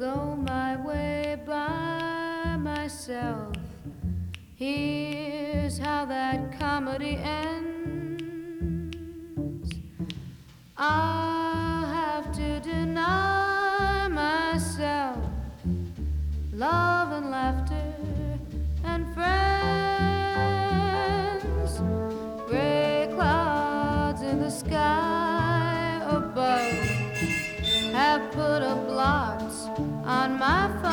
go my way by myself. Here's how that comedy ends. I'll have to deny myself love and laughter and friends. Gray clouds in the sky above have put a blot on my